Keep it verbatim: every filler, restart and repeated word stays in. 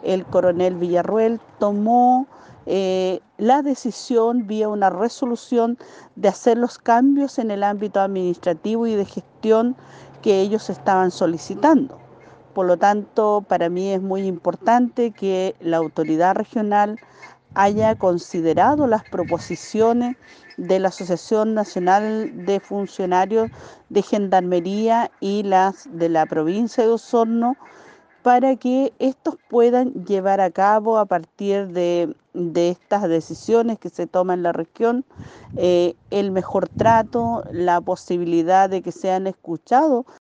el coronel Villarroel tomó eh, la decisión vía una resolución de hacer los cambios en el ámbito administrativo y de gestión que ellos estaban solicitando. Por lo tanto, para mí es muy importante que la autoridad regional haya considerado las proposiciones de la Asociación Nacional de Funcionarios de Gendarmería y las de la provincia de Osorno, para que estos puedan llevar a cabo a partir de, de estas decisiones que se toman en la región eh, el mejor trato, la posibilidad de que sean escuchados